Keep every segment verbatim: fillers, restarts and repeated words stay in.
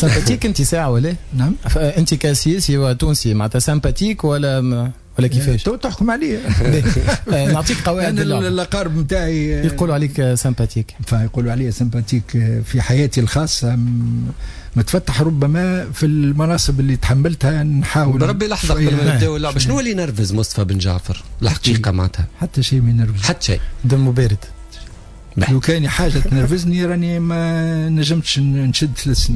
سامباتيك انت ساعه ولا؟ نعم. انت كسياسي وتونسي معناتها سامباتيك ولا م... ولا كيفاش؟ تو تحكم عليا. نعطيك قواعد. انا الاقارب نتاعي يقولوا عليك سامباتيك، فيقولوا علي سامباتيك في حياتي الخاصه، متفتح ربما في المناصب اللي تحملتها نحاول. بربي لحظه قبل ما نبداو اللعبه، شنو اللي ينرفز مصطفى بن جعفر الحقيقه معناتها؟ حتى شيء ما ينرفز، حتى شيء، دمه بارد. لو كان حاجه تنرفزني راني ما نجمتش نشد ثلاث سنين.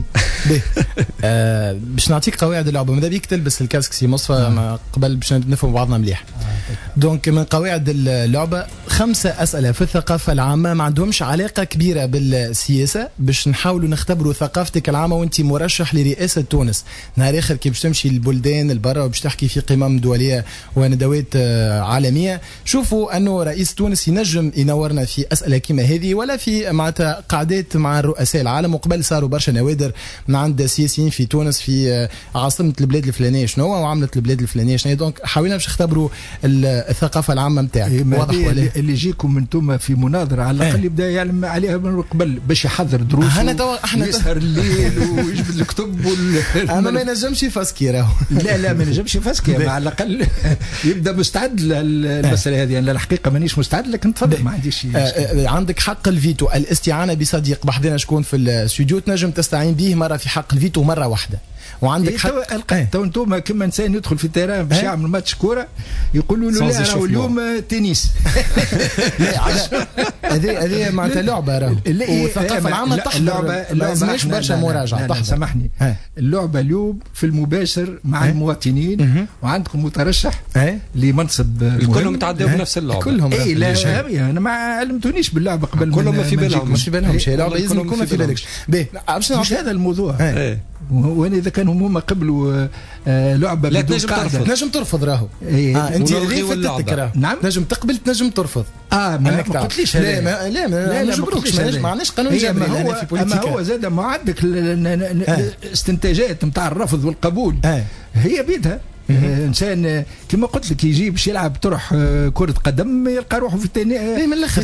آه باش نعطيك قواعد اللعبه، ماذا بيك تلبس الكاسك سي مصطفى آه. قبل باش نفهم بعضنا مليح. آه. دونك من قواعد اللعبه خمسه اسئله في الثقافه العامه ما عندهمش علاقه كبيره بالسياسه، باش نحاولوا نختبروا ثقافتك العامه وانت مرشح لرئاسه تونس. نهار اخر كي باش تمشي للبلدان البرا وباش تحكي في قمم دوليه وندوات آه عالميه، شوفوا انه رئيس تونس ينجم ينورنا في اسئله كيما هذه، ولا في معناتها قعدات مع الرؤساء العالم. وقبل صاروا برشا نوادر من عند سياسيين في تونس في عاصمه البلاد الفلانيه شنو وعملت البلاد الفلانيه شنو. دونك حاولنا باش نختبروا الثقافه العامه نتاعك. واضح ولا اللي يجيكم انتم في مناظره على الاقل يبدا يعلم عليها من قبل باش يحضر دروس. انا توا احنا يسهر الليل ويجبد الكتب وال... اما ما ينجمش يفسكي راهو. لا لا ما ينجمش يفسكي، على الاقل يبدا مستعد للمساله هذه. انا الحقيقه مانيش مستعد، لكن تفضل ما عنديش. عندك حق الفيتو، الاستعانه بصديق بحذنا شكون في الاستوديو تنجم تستعين به مره في حق الفيتو مره واحده. وعندك حق تو انتم كما انسان يدخل في التيران باش يعمل ماتش كوره يقولوا له لا راهو اليوم تنس. لا هذه هذه معناتها لعبه راهو، والثقافه العامه تحضر اللعبه لازمش برشا مراجعه تحضر. سامحني، اللعبه اليوم في المباشر مع المواطنين، وعندكم مترشح لمنصب الكلهم متعدوا بنفس اللعبه كلهم. اي لا انا ما علمتونيش باللعبه قبل، كلهم ما في بالهم، مش في بالهم شيء. لعبه لازم يكون ما في بالكش. مش هذا الموضوع. وانا اذا كانوا هما قبلوا آه لعبه لا تنجم ترفض، نجم ترفض راهو. إيه. آه انت اللعبه راهو. نعم تنجم تقبل تنجم ترفض. اه ما قلتليش لا ما لا ما نجبروكش، ما عندناش قانون جامع هنا في بوليتيكا. اما هو زاد ما عندك الاستنتاجات نتاع الرفض والقبول آه. هي بيدها. آه انسان كما قلت لك يجي باش يلعب طرح كره قدم يلقى روحه في الثاني. اي من الاخر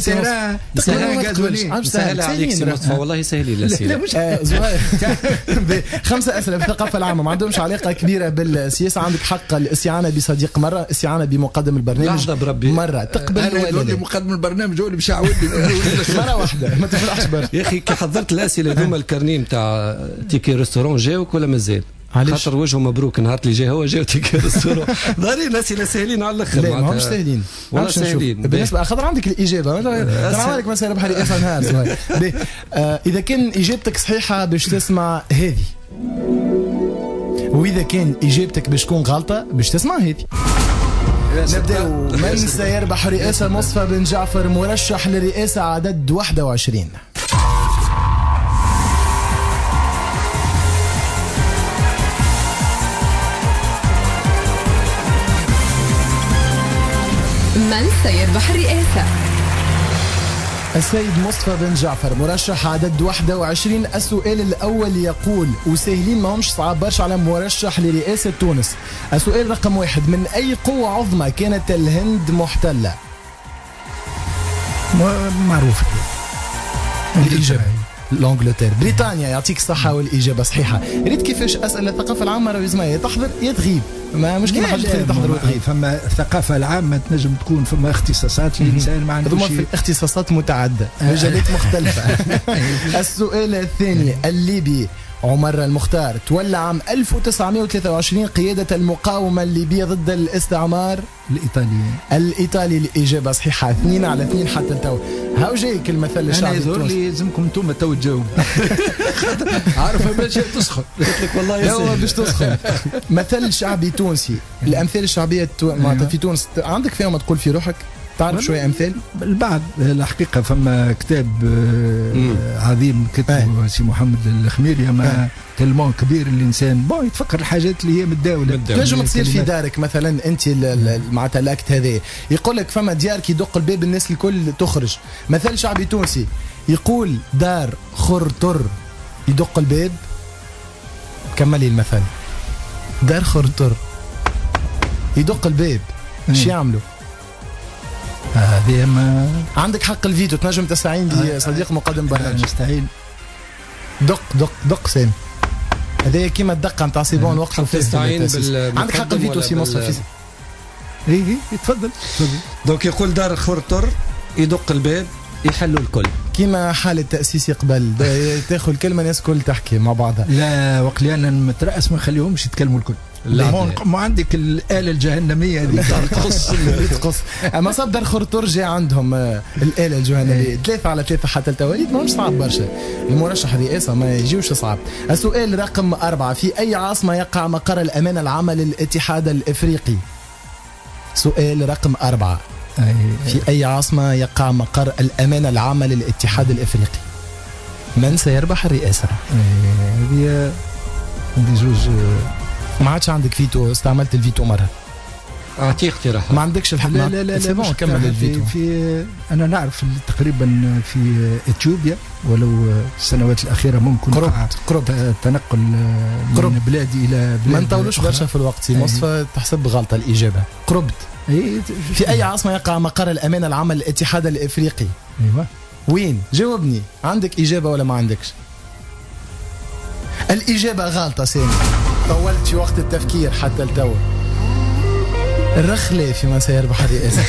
سهل سهل عليك سي مصطفى، والله سهلين الاسئله. لا مش زهير. خمسه اسئله في الثقافه العامه ما عندهمش علاقه كبيره بالسياسه. عندك حق الاستعانه بصديق مره، استعانه بمقدم البرنامج مره تقبل ولا لا. مقدم البرنامج هو اللي باش يعاودني مره واحده ما تفرحش برشا يا اخي. كي حضرت الاسئله دوما الكارنيه نتاع تيكي ريستورون جاوك ولا مازال؟ خاطر وجهه مبروك نهار اللي جاي هو جاو تيكي ريستورون. ظاهرين الاسئله ساهلين على الاخر. لا ماهمش ساهلين والله ساهلين بالنسبه خاطر عندك الاجابه. انا لك مساله بحري اصلا نهار صغير. اذا كان اجابتك صحيحه باش تسمع هذه، واذا كان اجابتك باش تكون غلطه باش تسمع هذه. نبداو. من سيربح رئاسه مصطفى بن جعفر مرشح للرئاسه عدد واحد وعشرين؟ من سيربح الرئاسة؟ السيد مصطفى بن جعفر مرشح عدد واحد وعشرين. السؤال الأول يقول، وسهلين ما همش صعب برشا على مرشح لرئاسة تونس. السؤال رقم واحد، من أي قوة عظمى كانت الهند محتلة؟ معروف الإجابة لانجلتير. بريطانيا. يعطيك الصحة والإجابة صحيحة. ريت كيفاش أسئلة الثقافة العامة راهو يا تحضر يا تغيب، ما مش كيما حاجة تحضر وتغيب. فما الثقافة العامة تنجم تكون فما اختصاصات الإنسان ما عندوش. في اختصاصات متعددة مجالات مختلفة. السؤال الثاني، الليبي عمر المختار تولى عام ألف وتسعمائة وثلاثة وعشرين قيادة المقاومة الليبية ضد الاستعمار الإيطالي. الإيطالي. الإجابة صحيحة. اثنين على اثنين حتى التو. هاو جايك المثل الشعبي. أنا يظهر لي لازمكم انتم تو تجاوبوا. عارف باش تسخن. قلت لك والله يا سيدي باش تسخن. مثل شعبي تونسي. الأمثال الشعبية معناتها في تونس عندك فيهم تقول في روحك؟ تعرف شوية أمثال؟ البعض. الحقيقة فما كتاب عظيم كتبه سي محمد الخميري ما تلمون كبير الإنسان بون يتفكر الحاجات اللي هي متداولة. تنجم تصير في دارك مثلا أنت معناتها الأكت هذا يقول لك فما ديار كي يدق الباب الناس الكل تخرج. مثل شعبي تونسي يقول دار خرطر يدق الباب. كملي المثل. دار خرطر يدق الباب ايش يعملوا؟ هذه ما عندك حق الفيتو تنجم تستعين بصديق مقدم برنامج. نستعين. دق دق دق سام. هذا كيما الدقه نتاع سيبون وقت تستعين بال عندك حق الفيتو سي مصطفى. اي اي تفضل تفضل. دونك يقول دار خورتر يدق الباب يحلوا الكل كيما حالة تأسيسي قبل تاخذ كلمة الناس كل تحكي مع بعضها. لا وقت لي انا مترأس ما نخليهمش يتكلموا الكل. لا ما عندك الآلة الجهنمية هذه تقص تقص. اما صاب دار خورتور جاء عندهم الآلة الجهنمية ثلاثة على ثلاثة حتى التواليد ماهوش صعب برشا. المرشح الرئاسة ما يجيوش صعب. السؤال رقم أربعة، في أي عاصمة يقع مقر الأمانة العامة للاتحاد الإفريقي؟ سؤال رقم أربعة، في أي عاصمة يقع مقر الأمانة العامة للاتحاد الإفريقي؟ من سيربح الرئاسة؟ هذه عندي زوج. ما عادش عندك فيتو، استعملت الفيتو مرة. أعطيه اقتراح. ما عندكش الحق. لا لا لا, لا لا كمل الفيتو. في أنا نعرف تقريبا في إثيوبيا ولو السنوات الأخيرة ممكن قربت قرب تنقل من بلادي إلى بلاد. ما نطولوش برشا في الوقت سي مصطفى تحسب غلطة الإجابة. قربت. في أي عاصمة يقع مقر الأمانة العامة للاتحاد الإفريقي؟ أيوة. وين؟ جاوبني، عندك إجابة ولا ما عندكش؟ الإجابة غلطة سامي، طولت في وقت التفكير حتى التو. الرخلة في من سيربح الرئاسة.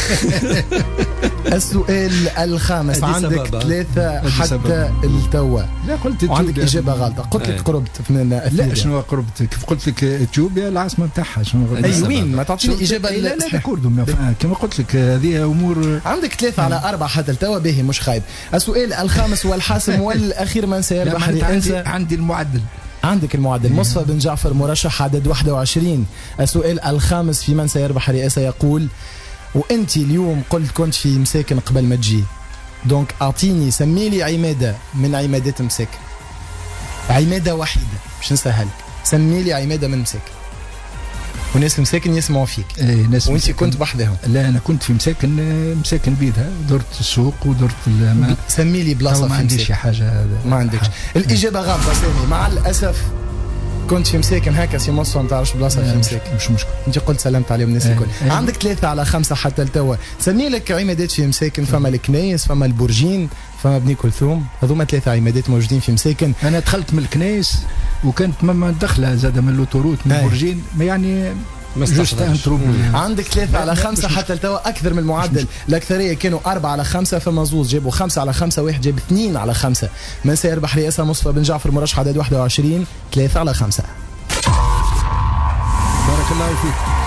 السؤال الخامس، عندك ثلاثة حتى التو. لا قلت وعندك إجابة غلطة. قلت لك قربت من أثيوبيا. لا شنو قربت؟ كيف قلت لك إثيوبيا العاصمة نتاعها شنو؟ أي وين؟ ما تعطيني إجابة. لا لا كردهم كما قلت لك هذه أمور. عندك ثلاثة على أربعة حتى التو باهي مش خايب. السؤال الخامس والحاسم والأخير، من سيربح الرئاسة؟ عندي المعدل. عندك المعدل. مصطفى بن جعفر مرشح عدد واحد وعشرين. السؤال الخامس في من سيربح الرئاسة يقول، وانت اليوم قلت كنت في مساكن قبل ما تجي، دونك اعطيني سمي لي عمادة من عمادات مساكن، عمادة وحيدة باش نسهلك، سمي لي عمادة من مساكن وناس مساكن يسمعوا فيك. ايه ناس وانت كنت بحذاهم. لا انا كنت في مساكن مساكن بيدها، درت السوق ودرت الماء. سمي لي بلاصه. ما عنديش حاجه هذا. ما عندكش. الاجابه غلطه سامي مع الاسف. كنت في مساكن هكا سي مصطفى ما تعرفش بلاصه في مساكن. مش مشكل. انت قلت سلمت عليهم الناس الكل. عندك ثلاثه على خمسه حتى التوا. سمي لك عمادات في مساكن، فما الكنايس، فما البرجين، فما بني كلثوم، هذوما ثلاثه عمادات موجودين في مساكن. انا دخلت من الكنايس وكانت ماما داخله زاد من اللوتوروت من البرجين يعني جوست عندك ثلاثة على خمسة حتى التوا أكثر من المعدل. الأكثرية كانوا أربعة على خمسة، فما زوز جابوا خمسة على خمسة، واحد جاب اثنين على خمسة. من سيربح رئاسة؟ مصطفى بن جعفر مرشح عدد واحد وعشرين. ثلاثة على خمسة. بارك الله فيك.